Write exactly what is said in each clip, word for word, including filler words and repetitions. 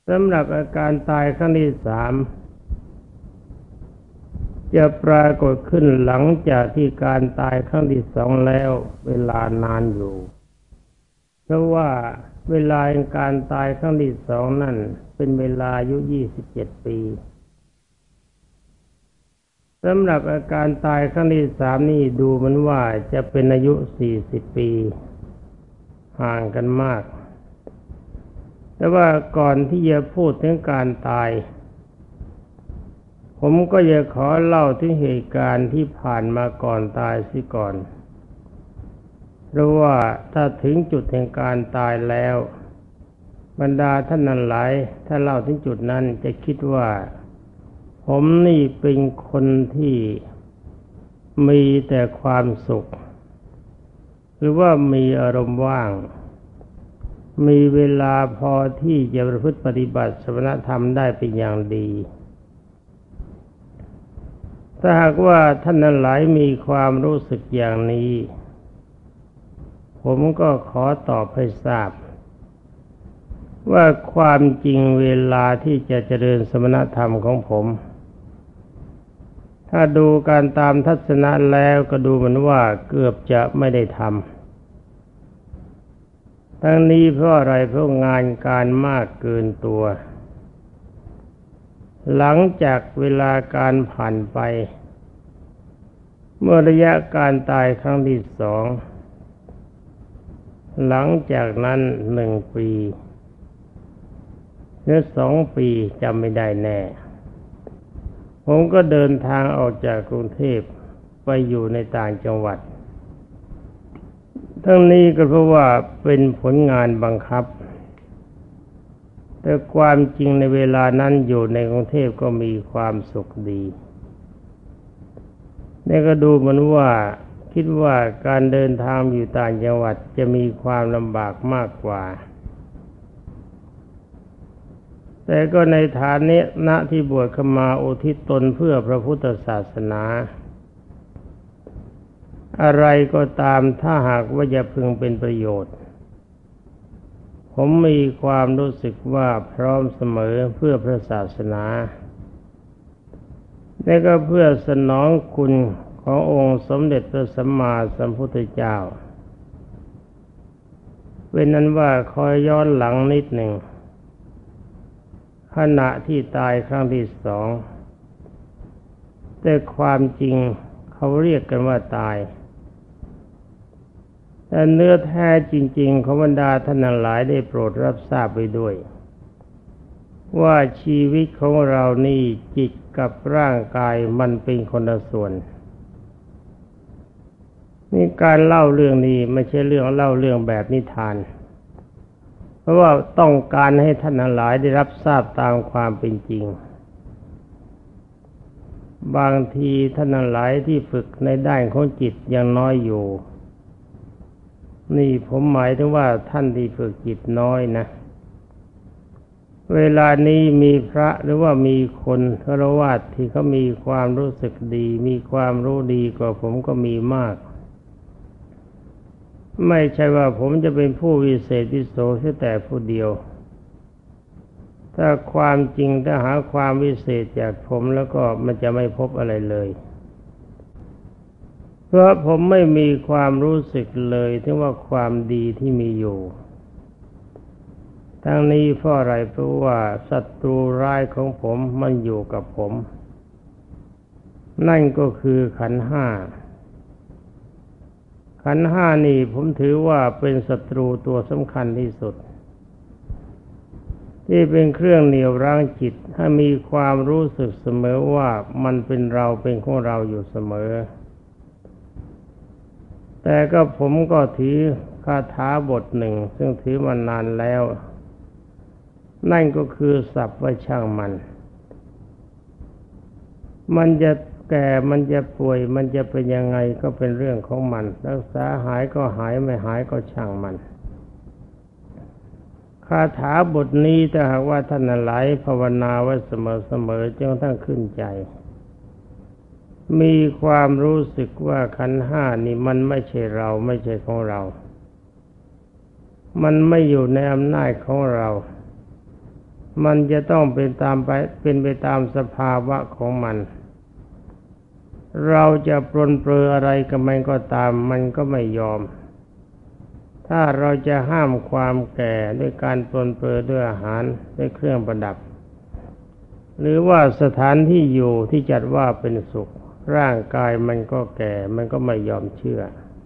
สำหรับอาการตายครั้งที่สามจะปรากฏขึ้นหลังจากที่การตายครั้งที่สองแล้วเวลานานอยู่เพราะว่าเวลาการตายครั้งที่สองนั่นเป็นเวลาอายุยี่สิบเจ็ดปีสำหรับอาการตายครั้งที่สามนี่ดูเหมือนว่าจะเป็นอายุสี่สิบปีห่างกันมากแต่ว่าก่อนที่จะพูดถึงการตายผมก็จะขอเล่าถึงเหตุการณ์ที่ผ่านมาก่อนตายซิก่อนเพราะว่าถ้าถึงจุดแห่งการตายแล้วบรรดาท่านนั้นหลายถ้าเล่าถึงจุดนั้นจะคิดว่าผมนี่เป็นคนที่มีแต่ความสุขหรือว่ามีอารมณ์ว่างมีเวลาพอที่จะประพฤติปฏิบัติสมณธรรมได้เป็นอย่างดีถ้าหากว่าท่านนั้นหลายมีความรู้สึกอย่างนี้ผมก็ขอตอบให้ทราบว่าความจริงเวลาที่จะเจริญสมณธรรมของผมถ้าดูการตามทัศนะแล้วก็ดูเหมือนว่าเกือบจะไม่ได้ทำทั้งนี้เพราะอะไรเพราะงานการมากเกินตัวหลังจากเวลาการผ่านไปเมื่อระยะการตายครั้งที่สองหลังจากนั้นหนึ่งปีหรือสองปีจำไม่ได้แน่ผมก็เดินทางออกจากกรุงเทพไปอยู่ในต่างจังหวัดทั้งนี้ก็เพราะว่าเป็นผลงานบังคับแต่ความจริงในเวลานั้นอยู่ในกรุงเทพก็มีความสุขดีนี่ก็ดูเหมือนว่าคิดว่าการเดินทางอยู่ต่างจังหวัดจะมีความลำบากมากกว่าแต่ก็ในฐานะณที่บวชเข้ามาอุทิศตนเพื่อพระพุทธศาสนาอะไรก็ตามถ้าหากว่าจะพึงเป็นประโยชน์ผมมีความรู้สึกว่าพร้อมเสมอเพื่อพระศาสนาและก็เพื่อสนองคุณขององค์สมเด็จพระสัมมาสัมพุทธเจ้าเป็นนั้นว่าคอยย้อนหลังนิดหนึ่งขณะที่ตายครั้งที่สองแต่ความจริงเขาเรียกกันว่าตายแต่เนื้อแท้จริงๆของบรรดาท่านหลายได้โปรดรับทราบไปด้วยว่าชีวิตของเรานี่จิตกับร่างกายมันเป็นคนละส่วนนี่การเล่าเรื่องนี้ไม่ใช่เรื่องเล่าเรื่องแบบนิทานเพราะว่าต้องการให้ท่านหลายได้รับทราบตามความเป็นจริงบางทีท่านหลายที่ฝึกในด้านของจิตยังน้อยอยู่นี่ผมหมายถึงว่าท่านที่ฝึกจิตน้อยนะเวลานี้มีพระหรือว่ามีคนฆราวาสที่เขามีความรู้สึกดีมีความรู้ดีกว่าผมก็มีมากไม่ใช่ว่าผมจะเป็นผู้วิเศษวิโสแค่แต่ผู้เดียวถ้าความจริงถ้าหาความวิเศษจากผมแล้วก็มันจะไม่พบอะไรเลยเพราะผมไม่มีความรู้สึกเลยถึงว่าความดีที่มีอยู่ทั้งนี้เพราะอะไรเพราะว่าศัตรูร้ายของผมมันอยู่กับผมนั่นก็คือขันธ์ห้าขันธ์ห้านี่ผมถือว่าเป็นศัตรูตัวสำคัญที่สุดที่เป็นเครื่องเหนี่ยวรั้งจิตให้มีความรู้สึกเสมอว่ามันเป็นเราเป็นของเราอยู่เสมอแต่ก็ผมก็ถือคาถาบทหนึ่งซึ่งถือมานานแล้วนั่นก็คือสัพว่าช่างมันมันจะแก่มันจะป่วยมันจะเป็นยังไงก็เป็นเรื่องของมันรักษาหายก็หายไม่หายก็ช่างมันคาถาบทนี้ถ้าหากว่าท่านหลายภาวนาไว้เสมอๆจนกระทั่งขึ้นใจมีความรู้สึกว่าขันธ์ห้านี่มันไม่ใช่เราไม่ใช่ของเรามันไม่อยู่ในอำนาจของเรามันจะต้องเป็นตามไปเป็นไปตามสภาวะของมันเราจะปรนเปรออะไรกับมันก็ตามมันก็ไม่ยอมถ้าเราจะห้ามความแก่ด้วยการปรนเปรอด้วยอาหารด้วยเครื่องประดับหรือว่าสถานที่อยู่ที่จัดว่าเป็นสุขร่างกายมันก็แก่มันก็ไม่ยอมเชื่อ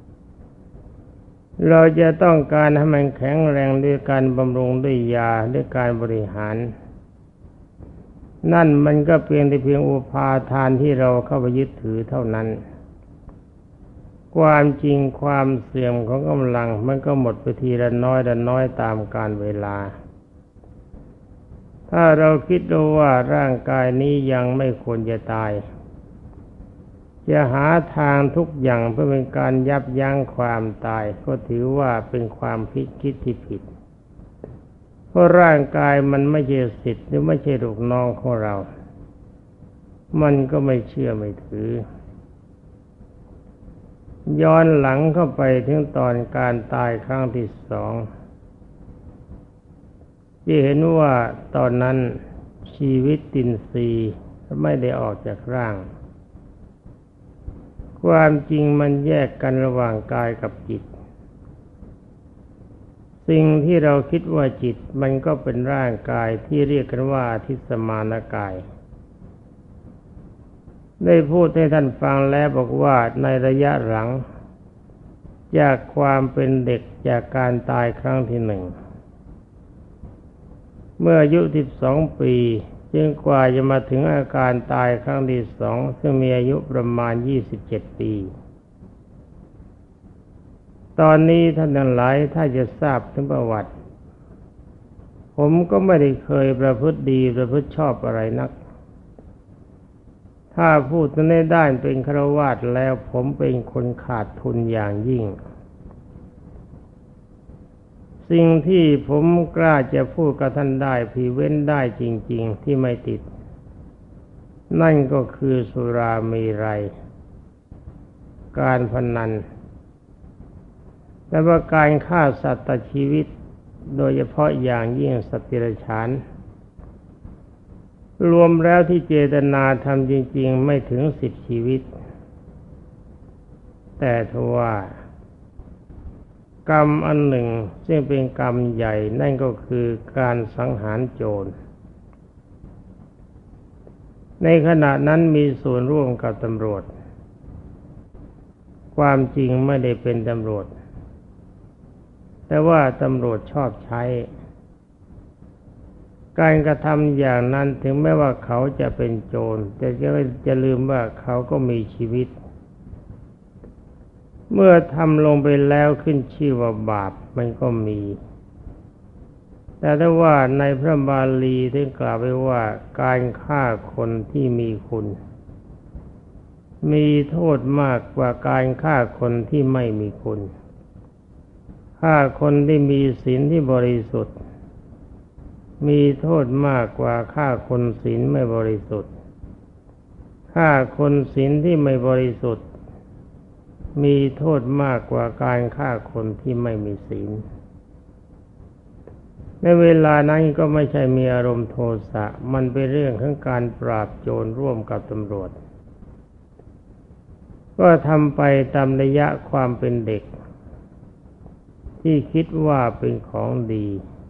เราจะต้องการให้มันแข็งแรงด้วยการบำรุงด้วยยาด้วยการบริหารนั่นมันก็เพียงแต่เพียงอุปาทานที่เราเข้าไปยึดถือเท่านั้นความจริงความเสื่อมของกำลังมันก็หมดไปทีละน้อยละน้อยตามกาลเวลาถ้าเราคิดดูว่าร่างกายนี้ยังไม่ควรจะตายจะหาทางทุกอย่างเพื่อเป็นการยับยั้งความตายก็ถือว่าเป็นความคิดคิดที่ผิดเพราะร่างกายมันไม่ใช่สิทธิ์หรือไม่ใช่ลูกน้องของเรามันก็ไม่เชื่อไม่ถือย้อนหลังเข้าไปถึงตอนการตายครั้งที่สองที่เห็นว่าตอนนั้นชีวิตตินทรีย์ไม่ได้ออกจากร่างความจริงมันแยกกันระหว่างกายกับจิตสิ่งที่เราคิดว่าจิตมันก็เป็นร่างกายที่เรียกกันว่าอธิสมานกายได้พูดให้ท่านฟังแล้วบอกว่าในระยะหลังจากความเป็นเด็กจากการตายครั้งที่หนึ่งเมื่ออายุสิบสองปีจึงกว่าจะมาถึงอาการตายครั้งที่สองซึ่งมีอายุประมาณยี่สิบเจ็ดปีตอนนี้ท่านทั้งหลายถ้าจะทราบถึงประวัติผมก็ไม่ได้เคยประพฤติดีประพฤติชอบอะไรนักถ้าพูดในด้านเป็นฆราวาสแล้วผมเป็นคนขาดทุนอย่างยิ่งสิ่งที่ผมกล้าจะพูดกับท่านได้พรีเว้นได้จริงๆที่ไม่ติดนั่นก็คือสุราเมรัยการพนันและว่าการฆ่าสัตว์ตัดชีวิตโดยเฉพาะอย่างยิ่งสัตว์เดรัจฉานรวมแล้วที่เจตนาทำจริงๆไม่ถึงสิบชีวิตแต่ทว่ากรรมอันหนึ่งซึ่งเป็นกรรมใหญ่นั่นก็คือการสังหารโจรในขณะนั้นมีส่วนร่วมกับตำรวจความจริงไม่ได้เป็นตำรวจแต่ว่าตำรวจชอบใช้การกระทำอย่างนั้นถึงแม้ว่าเขาจะเป็นโจรแต่จะจะลืมว่าเขาก็มีชีวิตเมื่อทำลงไปแล้วขึ้นชื่อว่าบาปมันก็มีแต่ถ้าว่าในพระบาลีได้กล่าวไว้ว่าการฆ่าคนที่มีคุณมีโทษมากกว่าการฆ่าคนที่ไม่มีคุณฆ่าคนที่มีศีลที่บริสุทธิ์มีโทษมากกว่าฆ่าคนศีลไม่บริสุทธิ์ฆ่าคนศีลที่ไม่บริสุทธิ์มีโทษมากกว่าการฆ่าคนที่ไม่มีศีลในเวลานั้นก็ไม่ใช่มีอารมณ์โทสะมันเป็นเรื่องของการปราบโจรร่วมกับตำรวจก็ทำไปตามระยะความเป็นเด็กที่คิดว่าเป็นของดี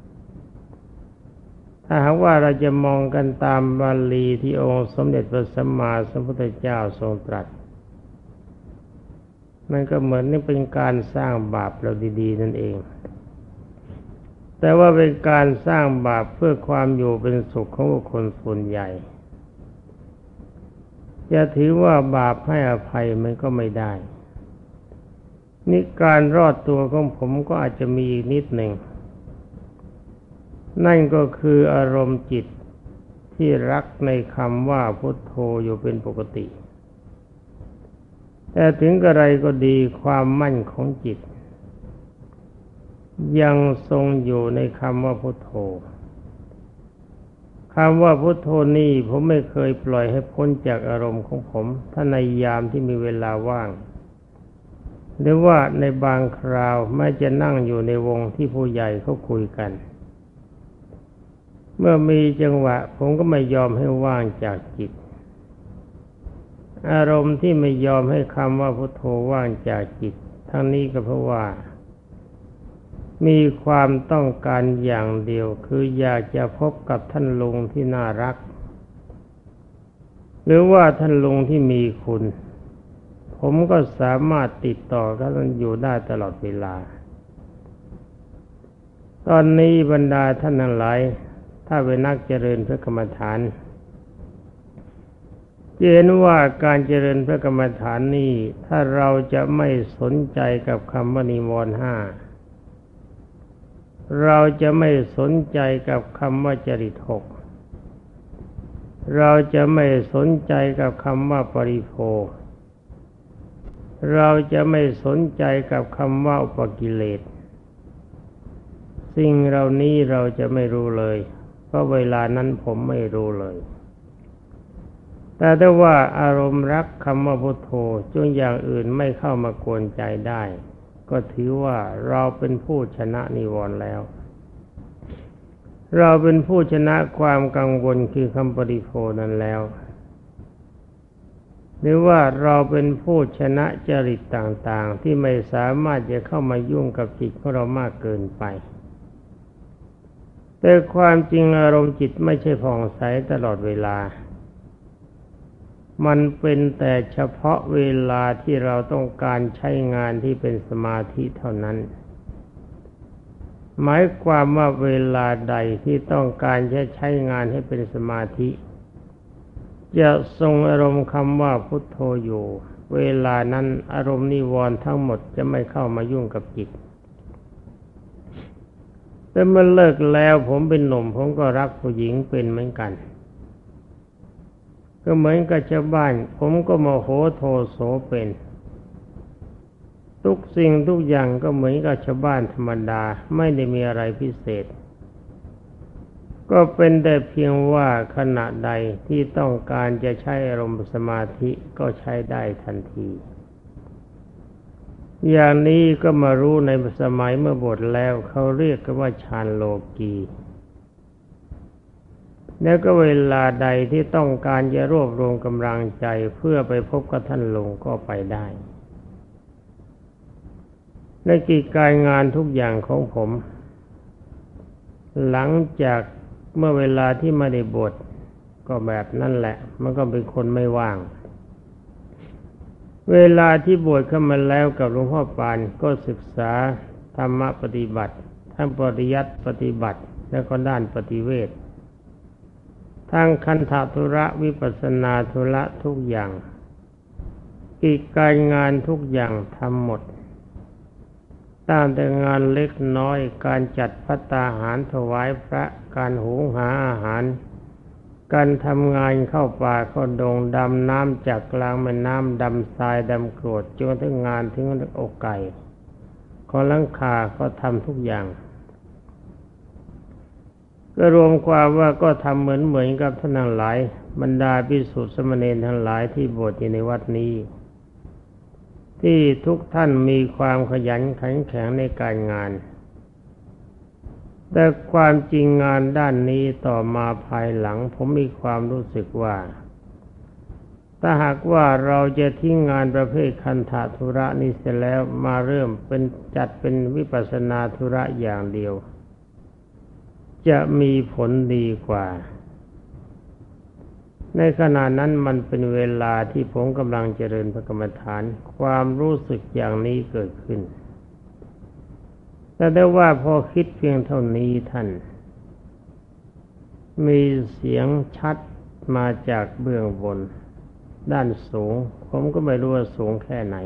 ถ้าหากว่าเราจะมองกันตามบาลีที่องค์สมเด็จพระสัมมาสัมพุทธเจ้าทรงตรัสมันก็เหมือนนี่เป็นการสร้างบาปเราดีๆนั่นเองแต่ว่าเป็นการสร้างบาปเพื่อความอยู่เป็นสุขของบุคคลส่วนใหญ่จะถือว่าบาปให้อภัยมันก็ไม่ได้นี่การรอดตัวของผมก็อาจจะมีอีกนิดหนึ่งนั่นก็คืออารมณ์จิตที่รักในคำว่าพุทโธอยู่เป็นปกติแต่ถึงกระไรก็ดีความมั่นของจิตยังทรงอยู่ในคำว่าพุทโธคำว่าพุทโธนี่ผมไม่เคยปล่อยให้พ้นจากอารมณ์ของผมถ้าในยามที่มีเวลาว่างหรือว่าในบางคราวแม้จะนั่งอยู่ในวงที่ผู้ใหญ่เขาคุยกันเมื่อมีจังหวะผมก็ไม่ยอมให้ว่างจากจิตอารมณ์ที่ไม่ยอมให้คำว่าพุทโธว่างจากจิตทั้งนี้ก็เพราะว่ามีความต้องการอย่างเดียวคืออยากจะพบกับท่านลุงที่น่ารักหรือว่าท่านลุงที่มีคุณผมก็สามารถติดต่อกับท่านอยู่ได้ตลอดเวลาตอนนี้บรรดาท่านทั้งหลายถ้าเป็นนักเจริญพระกรรมฐานจะเห็นว่าการเจริญพระกรรมฐานนี้ถ้าเราจะไม่สนใจกับคำว่านิวรณ์ห้าเราจะไม่สนใจกับคำว่าจริตหกเราจะไม่สนใจกับคำว่าปริโภเราจะไม่สนใจกับคำว่าอุปกิเลสสิ่งเหล่านี้เราจะไม่รู้เลยเพราะเวลานั้นผมไม่รู้เลยแต่ถ้าว่าอารมณ์รักคำว่าพุทโธจนอย่างอื่นไม่เข้ามากวนใจได้ก็ถือว่าเราเป็นผู้ชนะนิวรณ์แล้วเราเป็นผู้ชนะความกังวลคือคำปริโภนั้นแล้วหรือว่าเราเป็นผู้ชนะจริตต่างๆที่ไม่สามารถจะเข้ามายุ่งกับจิตของเรามากเกินไปแต่ความจริงอารมณ์จิตไม่ใช่ผ่องใสตลอดเวลามันเป็นแต่เฉพาะเวลาที่เราต้องการใช้งานที่เป็นสมาธิเท่านั้นหมายความว่าเวลาใดที่ต้องการจะใช้งานให้เป็นสมาธิจะทรงอารมณ์คำว่าพุทโธอยู่เวลานั้นอารมณ์นิวรณ์ทั้งหมดจะไม่เข้ามายุ่งกับจิตแต่เมื่อเลิกแล้วผมเป็นหนุ่มผมก็รักผู้หญิงเป็นเหมือนกันก็เหมือนกับชาวบ้านผมก็โมโหโทโสเป็นทุกสิ่งทุกอย่างก็เหมือนกับชาวบ้านธรรมดาไม่ได้มีอะไรพิเศษก็เป็นแต่เพียงว่าขณะใดที่ต้องการจะใช้อารมณ์สมาธิก็ใช้ได้ทันทีอย่างนี้ก็มารู้ในสมัยเมื่อบวชแล้วเขาเรียกกันว่าฌานโลกีแล้วก็เวลาใดที่ต้องการจะรวบรวมกำลังใจเพื่อไปพบกับท่านลุงก็ไปได้ในกิจการงานทุกอย่างของผมหลังจากเมื่อเวลาที่ไม่ได้บวชก็แบบนั่นแหละมันก็เป็นคนไม่ว่างเวลาที่บวชเข้ามาแล้วกับหลวงพ่อปานก็ศึกษาธรรมะปฏิบัติทั้งปริยัติปฏิบัติและก็ด้านปฏิเวททั้งคันธธุระวิปัสสนาธุระทุกอย่างกิจการงานทุกอย่างทำหมดตั้งแต่งานเล็กน้อยการจัดภัตตาหารถวายพระการหุงหาอาหารการทำงานเข้าป่าเข้าดงดำน้ำจากกลางแม่น้ำดำทรายดำกรวดจนถึงงานถึงอกไก่ขอหลังคาก็ทำทุกอย่างก็รวมความว่าก็ทำเหมือนเหมือนกับท่านทั้งหลายบรรดาภิกษุสมณเณรทั้งหลายที่บวชอยู่ในวัดนี้ที่ทุกท่านมีความขยันขันแข็งในการงานแต่ความจริงงานด้านนี้ต่อมาภายหลังผมมีความรู้สึกว่าถ้าหากว่าเราจะทิ้งงานประเภทคันธธุระนี้เสร็จแล้วมาเริ่มเป็นจัดเป็นวิปัสสนาธุระอย่างเดียวจะมีผลดีกว่าในขณะนั้นมันเป็นเวลาที่ผมกำลังเจริญพระกรรมฐานความรู้สึกอย่างนี้เกิดขึ้นแต่ได้ว่าพอคิดเพียงเท่านี้ท่านมีเสียงชัดมาจากเบื้องบนด้านสูงผมก็ไม่รู้ว่าสูงแค่ไหน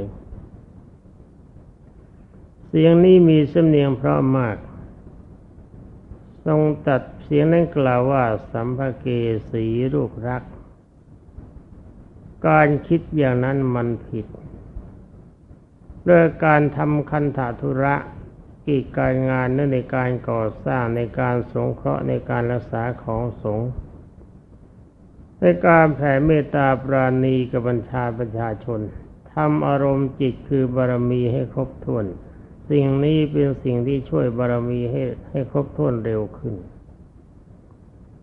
เสียงนี้มีสำเนียงเพราะมากทรงตัดเสียงนั้นกล่าวว่าสัมภเกสีลูกรักการคิดอย่างนั้นมันผิดเรื่องการทำคันธธุระกิจการงานในการก่อสร้างในการสงเคราะห์ในการรักษาของสงฆ์ในการแผ่เมตตาปราณีกับบัญชาประชาชนทำอารมณ์จิตคือบารมีให้ครบถ้วนสิ่งนี้เป็นสิ่งที่ช่วยบารมีให้ให้ครบถ้วนเร็วขึ้น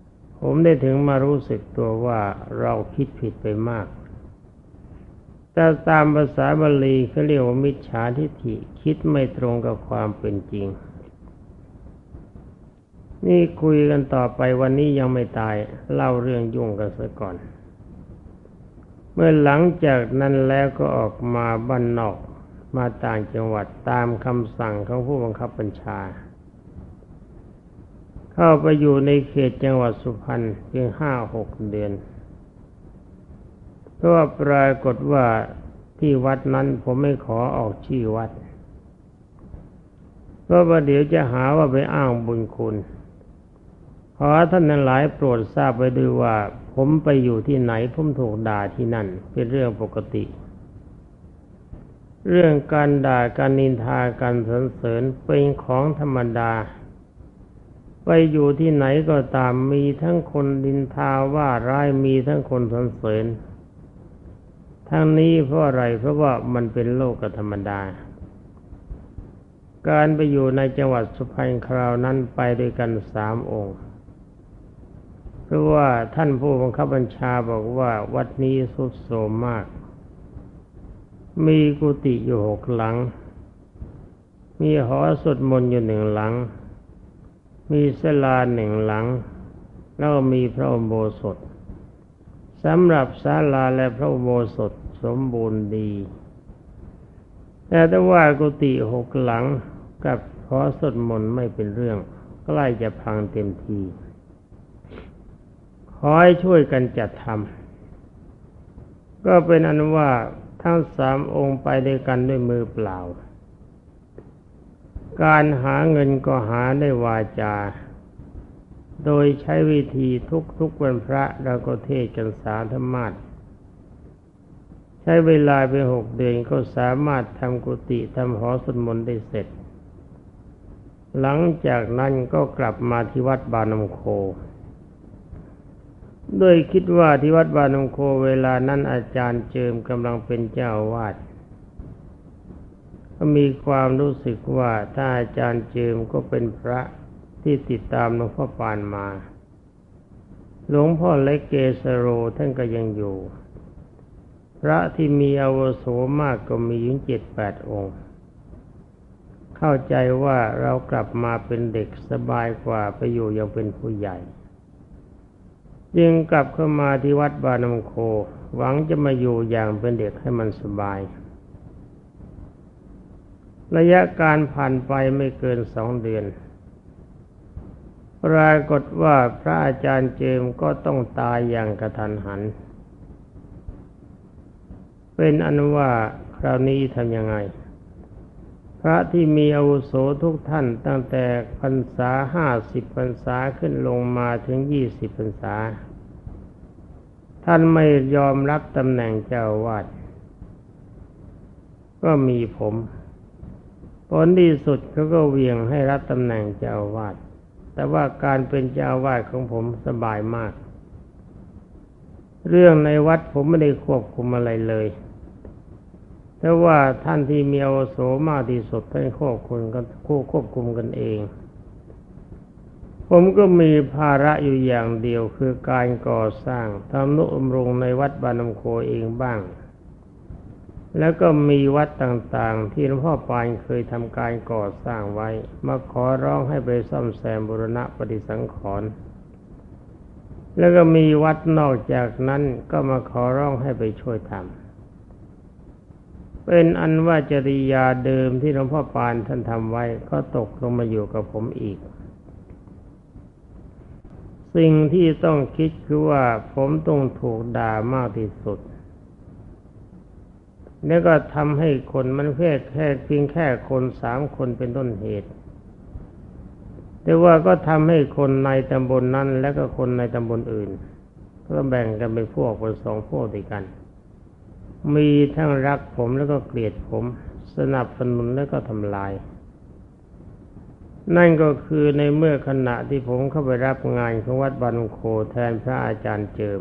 ผมได้ถึงมารู้สึกตัวว่าเราคิดผิดไปมากแต่ตามภาษาบาลีเขาเรียกว่ามิจฉาทิฏฐิคิดไม่ตรงกับความเป็นจริงนี่คุยกันต่อไปวันนี้ยังไม่ตายเล่าเรื่องยุ่งกันซะก่อนเมื่อหลังจากนั้นแล้วก็ออกมาบ้านนอกมาต่างจังหวัดตามคำสั่งของผู้บังคับบัญชาเข้าไปอยู่ในเขตจังหวัดสุพรรณเพียงห้าหกเดือนเพราะว่าปรากฏว่าที่วัดนั้นผมไม่ขอออกชื่อวัดเพราะว่าเดี๋ยวจะหาว่าไปอ้างบุญคุณขอท่านทั้งหลายโปรดทราบไว้ด้วยว่าผมไปอยู่ที่ไหนผมถูกด่าที่นั่นเป็นเรื่องปกติเรื่องการด่าการนินทาการสรรเสริญเป็นของธรรมดาไปอยู่ที่ไหนก็ตามมีทั้งคนนินทาว่าร้ายมีทั้งคนสรรเสริญทั้งนี้เพราะอะไรเพราะว่ามันเป็นโลกธรรมดาการไปอยู่ในจังหวัดสุพรรณคราวนั้นไปด้วยกันสามองค์เพราะว่าท่านผู้บังคับบัญชาบอกว่าวัดนี้ทรุดโทรมมากมีกุฏิอยู่หกหลังมีหอสวดมนต์อยู่หนึ่งหลังมีศาลาหนึ่งหลังแล้วก็มีพระอุโบสถสำหรับศาลาและพระอุโบสถสมบูรณ์ดีแต่ถ้าว่ากุฏิหกหลังกับหอสวดมนต์ไม่เป็นเรื่องใกล้จะพังเต็มทีขอให้ช่วยกันจัดทำก็เป็นอันว่าทั้งสามองค์ไปด้วยกันด้วยมือเปล่าการหาเงินก็หาด้วยวาจาโดยใช้วิธีทุกทุกวันพระเราก็เทศน์กันสาธรรมาสใช้เวลาไปหกเดือนก็สามารถทำกุฏิทำหอสวดมนต์ได้เสร็จหลังจากนั้นก็กลับมาที่วัดบานมโคโดยคิดว่าที่วัดบานมโคเวลานั้นอาจารย์เจิมกำลังเป็นเจ้าอาวาสก็มีความรู้สึกว่าถ้าอาจารย์เจิมก็เป็นพระที่ติดตามหลวงพ่อปานมาหลวงพ่อเล็กเกสโรท่านก็ยังอยู่พระที่มีอาวุโสมากก็มีถึงเจ็ดแปดองค์เข้าใจว่าเรากลับมาเป็นเด็กสบายกว่าไปอยู่ยังเป็นผู้ใหญ่จึงกลับเข้ามาที่วัดบานมโคหวังจะมาอยู่อย่างเป็นเด็กให้มันสบายระยะการผ่านไปไม่เกินสองเดือนปรากฏว่าพระอาจารย์เจมส์ก็ต้องตายอย่างกระทันหันเป็นอันว่าคราวนี้ทำยังไงพระที่มีอาวุโสทุกท่านตั้งแต่พรรษาห้าสิบพรรษาขึ้นลงมาถึงยี่สิบพรรษาท่านไม่ยอมรับตำแหน่งเจ้าอาวาสก็มีผมผลที่สุดเขาก็เวียงให้รับตำแหน่งเจ้าอาวาสแต่ว่าการเป็นเจ้าอาวาสของผมสบายมากเรื่องในวัดผมไม่ได้ควบคุมอะไรเลยแต่ว่าท่านที่มีอาวุโสมากที่สุดท่านควบคุมกันควบคุมกันเองผมก็มีภาระอยู่อย่างเดียวคือการก่อสร้างทำนุบำรุงในวัดบานมโคเองบ้างแล้วก็มีวัดต่างๆที่หลวงพ่อปานเคยทำการก่อสร้างไว้มาขอร้องให้ไปซ่อมแซมบูรณะปฏิสังขรณ์แล้วก็มีวัดนอกจากนั้นก็มาขอร้องให้ไปช่วยทำเป็นอันว่าจริยาเดิมที่หลวงพ่อปานท่านทำไว้ก็ตกลงมาอยู่กับผมอีกสิ่งที่ต้องคิดคือว่าผมต้องถูกด่ามากที่สุดแล้วก็ทำให้คนมันแค่แค่เพียงแค่คนสามคนเป็นต้นเหตุแต่ว่าก็ทำให้คนในตำบลนั้นและก็คนในตำบลอื่นก็แบ่งกันเป็นพวกเป็นสองพวกด้วยกันมีทั้งรักผมแล้วก็เกลียดผมสนับสนุนแล้วก็ทำลายนั่นก็คือในเมื่อขณะที่ผมเข้าไปรับงานของวัดบานมโคแทนพระอาจารย์เจิม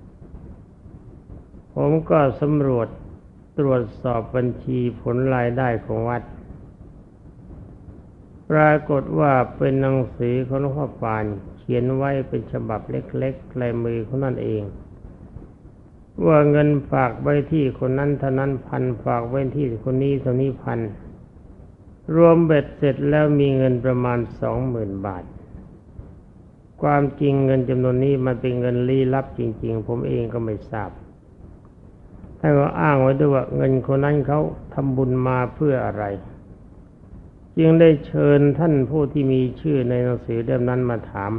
ผมก็สำรวจตรวจสอบบัญชีผลรายได้ของวัดปปรากฏว่าเป็นหนังสือของหลวงพ่อปานเขียนไว้เป็นฉบับเล็กๆลายมือของนั่นเองว่าเงินฝากไว้ที่คนนั้นเท่านั้นพันฝากไว้ที่คนนี้เท่านี้พันรวมเบ็ดเสร็จแล้วมีเงินประมาณสองหมื่นบาทความจริงเงินจำนวนนี้มันเป็นเงินลี้ลับจริงๆผมเองก็ไม่ทราบท่านก็อ้างไว้ด้วยว่าเงินคนนั้นเขาทำบุญมาเพื่ออะไรจึงได้เชิญท่านผู้ที่มีชื่อในหนังสือเล่มนั้นมาถาม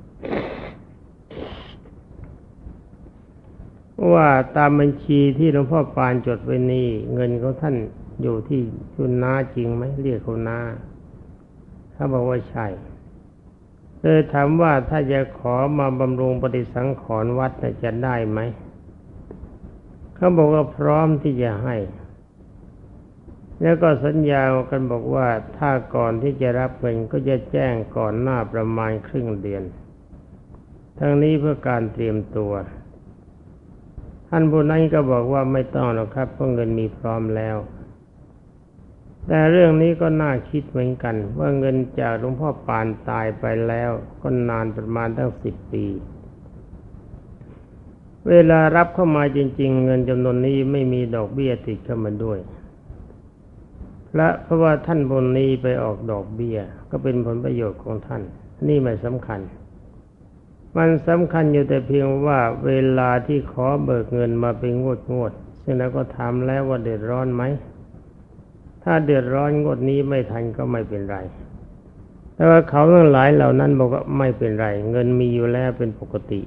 ว่าตามบัญชีที่หลวงพ่อปานจดไว้นี้เงินของท่านอยู่ที่คุณน้าจริงไหมเรียกคุณน้าเขาบอกว่าใช่เลยถามว่าถ้าจะขอมาบำรุงปฏิสังขรณ์วัดจะได้ไหมเขาบอกว่าพร้อมที่จะให้แล้วก็สัญญากันบอกว่าถ้าก่อนที่จะรับเงินก็จะแจ้งก่อนหน้าประมาณครึ่งเดือนทั้งนี้เพื่อการเตรียมตัวท่านผู้นั้นก็บอกว่าไม่ต้องหรอกครับเพราะเงินมีพร้อมแล้วแต่เรื่องนี้ก็น่าคิดเหมือนกันว่าเงินจากหลวงพ่อปานตายไปแล้วก็นานประมาณตั้งสิบปีเวลารับเข้ามาจริงๆเงินจำนวนนี้ไม่มีดอกเบี้ยติดเข้ามาด้วยและเพราะว่าท่านบนนี้ไปออกดอกเบี้ยก็เป็นผลประโยชน์ของท่านนี่ไม่สำคัญมันสำคัญอยู่แต่เพียงว่าเวลาที่ขอเบิกเงินมาเป็นงวดงวดซึ่งเราก็ถามแล้วว่าเดือดร้อนไหมถ้าเดือดร้อนงวดนี้ไม่ทันก็ไม่เป็นไรแต่ว่าเขาทั้งหลายเหล่านั้นบอกว่าไม่เป็นไรเงินมีอยู่แล้วเป็นปกติ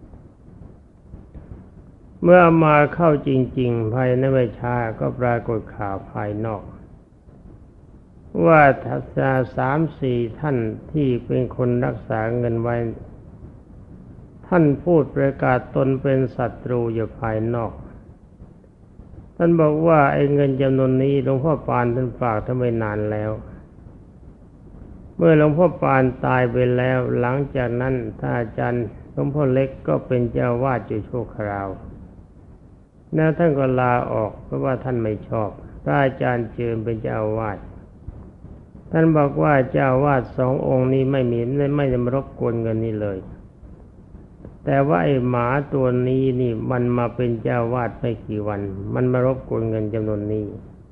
เมื่อมาเข้าจริงๆภายในไม่ช้าก็ปรากฏข่าวภายนอกว่าทัศนาสามสี่ท่านที่เป็นคนรักษาเงินไว้ท่านพูดประกาศตนเป็นศัตรูอยู่ภายนอกท่านบอกว่าไอ้เงินจำนวนนี้หลวงพ่อปานท่านฝากทำไมนานแล้วเมื่อหลวงพ่อปานตายไปแล้วหลังจากนั้นท่านอาจารย์หลวงพ่อเล็กก็เป็นเจ้าวาดอยู่ชั่วคราวแล้วท่านก็ลาออกเพราะว่าท่านไม่ชอบพระอาจารย์เจิมเป็นเจ้าวาดท่านบอกว่าเจ้าวาดสององค์นี้ไม่มีไม่ได้มารบกวนเงินนี้เลยแต่ว่าไอ้หมาตัวนี้นี่มันมาเป็นเจ้าวาดไม่กี่วันมันมารบกวนเงินจำนวนนี้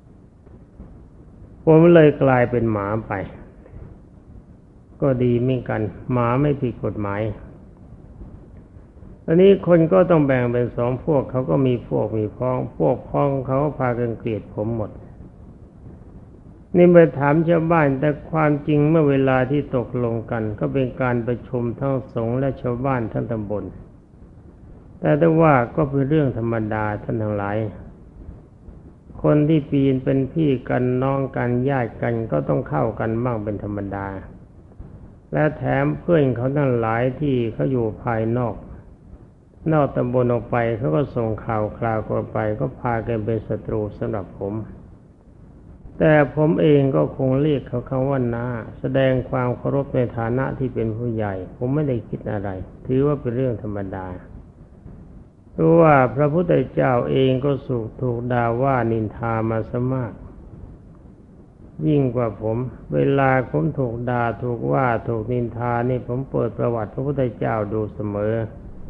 ผมเลยกลายเป็นหมาไปก็ดีเหมือนกันหมาไม่ผิดกฎหมายตอนนี้คนก็ต้องแบ่งเป็นสองพวกเขาก็มีพวกมีพ้องพวกพ้องเขาพากันเกลียดผมหมดนี่ไปถามชาวบ้านแต่ความจริงเมื่อเวลาที่ตกลงกันก็เป็นการประชุมทั้งสงฆ์และชาวบ้านทั้งตำบลแต่ได้ว่าก็เป็นเรื่องธรรมดาท่านทั้งหลายคนที่ปีนเป็นพี่กันน้องกันญาติกันก็ต้องเข้ากันบ้างเป็นธรรมดาและแถมเพื่อนเขาทั้งหลายที่เขาอยู่ภายนอกนอกตำบลออกไปเขาก็ส่งข่าวคราวกันไปก็พากันเป็นศัตรูสำหรับผมแต่ผมเองก็คงเรียกเขาคำว่าน้าแสดงความเคารพในฐานะที่เป็นผู้ใหญ่ผมไม่ได้คิดอะไรถือว่าเป็นเรื่องธรรมดาเพราะว่าพระพุทธเจ้าเองก็สุขถูกด่าว่านินทามาซะมากยิ่งกว่าผมเวลาผมถูกด่าถูกว่าถูกนินทานี่ผมเปิดประวัติพระพุทธเจ้าดูเสมอ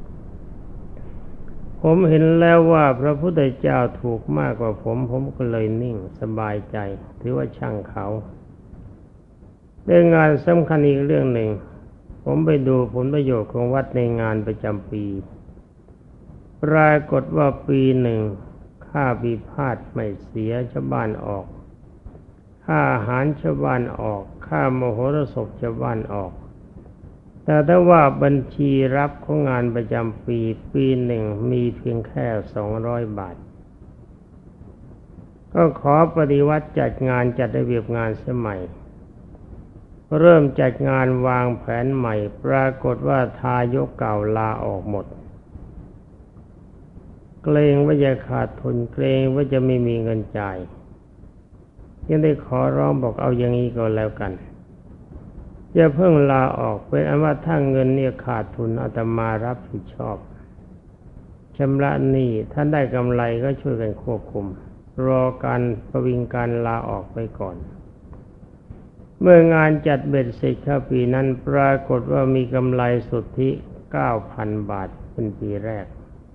ผมเห็นแล้วว่าพระพุทธเจ้าถูกมากกว่าผมผมก็เลยนิ่งสบายใจถือว่าช่างเขาเรื่องงานสำคัญอีกเรื่องหนึ่งผมไปดูผลประโยชน์ของวัดในงานประจำปีปรากฏว่าปีหนึ่งค่าพิพาทไม่เสียชาวบ้านออกค่าอาหารชาวบ้านออกค่ามโหรสพชาวบ้านออกแต่ถ้าว่าบัญชีรับของงานประจำปีปีหนึ่งมีเพียงแค่สองร้อยบาทก็ขอปฏิวัติจัดงานจัดระเบียบงานสมัยเริ่มจัดงานวางแผนใหม่ปรากฏว่าทายกเก่าลาออกหมดเกรงว่าจะขาดทุนเกรงว่าจะไม่มีเงินจ่ายยังได้ขอร้องบอกเอาอย่างนี้ก็แล้วกันอย่าเพิ่งลาออกเป็นอันว่าถ้าเงินเนี่ยขาดทุนอาตมารับผิดชอบชำระหนี้ท่านได้กำไรก็ช่วยกันควบคุมรอการประวิงการลาออกไปก่อนเมื่องานจัดเบ็ดเสร็จครับปีนั้นปรากฏว่ามีกำไรสุทธิ เก้าพัน บาทเป็นปีแรก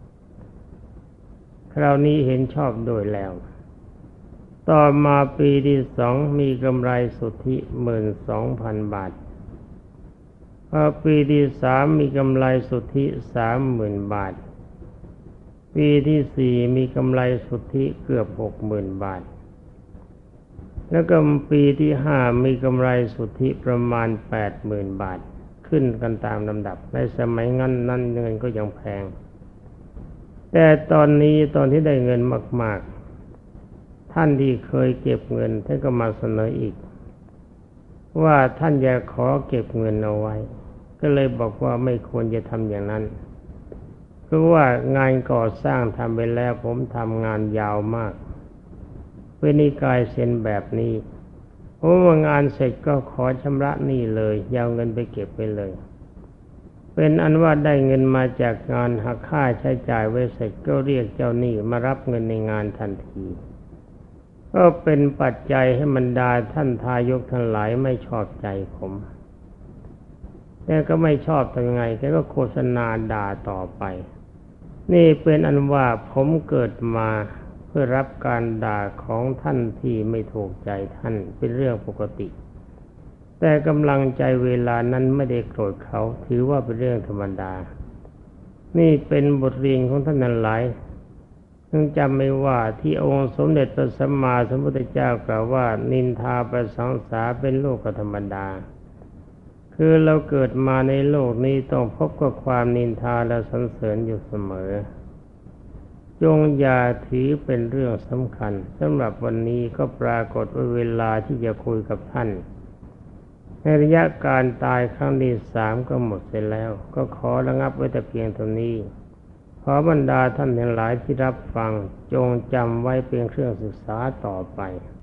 คราวนี้เห็นชอบโดยแล้วต่อมาปีที่สองมีกำไรสุทธิ หนึ่งหมื่นสองพัน บาทพอปีที่สามมีกำไรสุทธิ สามหมื่น บาทปีที่สี่มีกำไรสุทธิเกือบ หกหมื่น บาทแล้วก็ปีที่ห้ามีกำไรสุทธิประมาณ แปดหมื่น บาทขึ้นกันตามลำดับในสมัยนั้นนั้นเงินก็ยังแพงแต่ตอนนี้ตอนที่ได้เงินมากๆท่านที่เคยเก็บเงินท่านก็มาเสนออีกว่าท่านอยากขอเก็บเงินเอาไว้ก็เลยบอกว่าไม่ควรจะทำอย่างนั้นเพราะว่างานก่อสร้างทำไปแล้วผมทำงานยาวมากเป็นนิกายเซ็นแบบนี้เพราะว่างานเสร็จก็ขอชำระหนี้เลยยาวเงินไปเก็บไปเลยเป็นอันว่าได้เงินมาจากงานหักค่าใช้จ่ายไว้เสร็จก็เรียกเจ้าหนี้มารับเงินในงานทันทีก็เป็นปัจจัยให้บรรดาท่านทายกทั้งหลายไม่ชอบใจผมแต่ก็ไม่ชอบทำไงแกก็โฆษณาด่าต่อไปนี่เป็นอันว่าผมเกิดมาเพื่อรับการด่าของท่านที่ไม่ถูกใจท่านเป็นเรื่องปกติแต่กำลังใจเวลานั้นไม่ได้โกรธเขาถือว่าเป็นเรื่องธรรมดานี่เป็นบทเรียนของท่านนั้นหลายจึงจำไม่ว่าที่องค์สมเด็จพระสัมมาสัมพุทธเจ้ากล่าวว่านินทาประสังสาเป็นโลกธรรมดาคือเราเกิดมาในโลกนี้ต้องพบกับความนินทาและสรรเสริญอยู่เสมอจงอย่าถือเป็นเรื่องสำคัญสำหรับวันนี้ก็ปรากฏว่าเวลาที่จะคุยกับท่านในระยะการตายครั้งที่สามก็หมดไปแล้วก็ขอระงับไว้แต่เพียงเท่านี้ขอบรรดาท่านทั้งหลายที่รับฟังจงจำไว้เป็นเครื่องศึกษาต่อไป